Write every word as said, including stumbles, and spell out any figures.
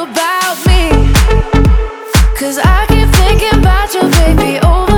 about me? 'Cause I keep thinking about you, baby, over